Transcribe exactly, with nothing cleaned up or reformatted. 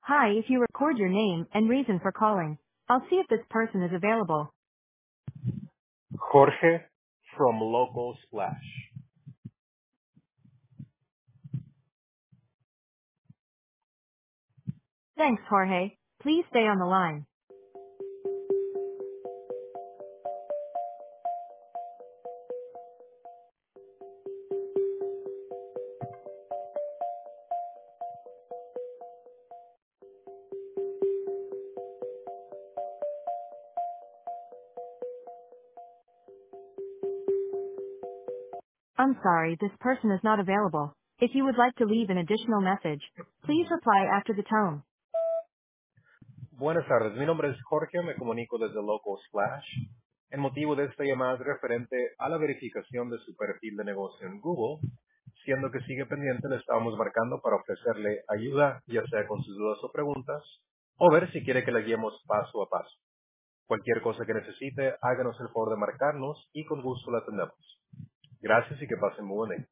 Hi, if you record your name and reason for calling, I'll see if this person is available. Jorge from Local Splash. Thanks, Jorge. Please stay on the line. I'm sorry, this person is not available. If you would like to leave an additional message, please reply after the tone. Buenas tardes, mi nombre es Jorge, me comunico desde Local Splash. El motivo de esta llamada es referente a la verificación de su perfil de negocio en Google, siendo que sigue pendiente le estamos marcando para ofrecerle ayuda, ya sea con sus dudas o preguntas, o ver si quiere que le guiemos paso a paso. Cualquier cosa que necesite, háganos el favor de marcarnos y con gusto la atendemos. Gracias y que pasen muy buen día.